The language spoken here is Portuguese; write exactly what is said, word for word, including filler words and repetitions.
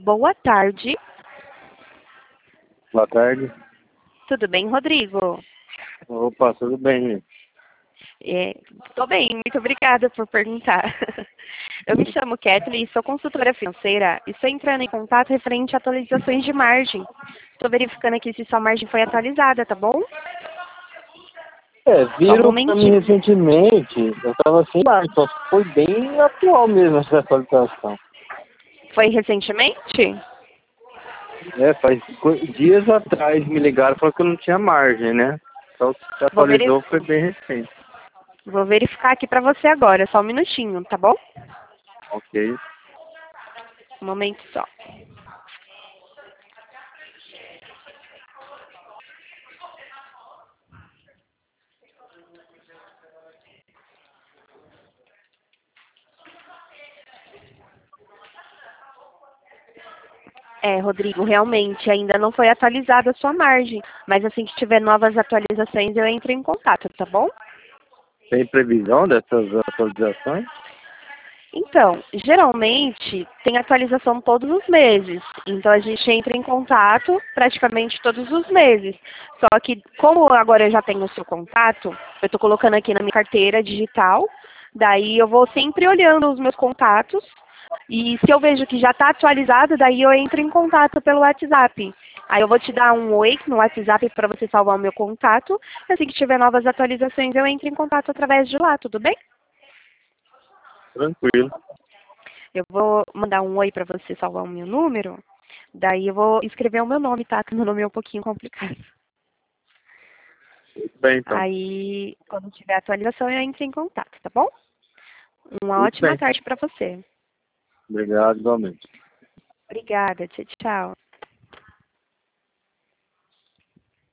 Boa tarde. Boa tarde. Tudo bem, Rodrigo? Opa, tudo bem? É, tô bem, muito obrigada por perguntar. Eu me chamo Kathleen e sou consultora financeira e estou entrando em contato referente a atualizações de margem. Estou verificando aqui se sua margem foi atualizada, tá bom? É, Só um viram pra mim momentinho. recentemente, eu tava sem marca, só que foi bem atual mesmo essa atualização. Foi recentemente? É, faz co- dias atrás me ligaram e falaram que eu não tinha margem, né? Só que se Vou, veri- atualizou foi bem recente. Vou verificar aqui para você agora, só um minutinho, tá bom? Ok. Um momento só. É, Rodrigo, realmente ainda não foi atualizada a sua margem, mas assim que tiver novas atualizações eu entro em contato, tá bom? Tem previsão dessas atualizações? Então, geralmente tem atualização todos os meses, então a gente entra em contato praticamente todos os meses. Só que como agora eu já tenho o seu contato, eu estou colocando aqui na minha carteira digital, daí eu vou sempre olhando os meus contatos e se eu vejo que já está atualizado, daí eu entro em contato pelo WhatsApp. Aí eu vou te dar um oi no WhatsApp para você salvar o meu contato. E assim que tiver novas atualizações, eu entro em contato através de lá, tudo bem? Tranquilo. Eu vou mandar um oi para você salvar o meu número. Daí eu vou escrever o meu nome, tá? Que meu nome é um pouquinho complicado. Tudo bem, então. Aí, quando tiver atualização, eu entro em contato, tá bom? Uma Tudo ótima bem. tarde para você. Obrigado, igualmente. Obrigada. Tchau, tchau.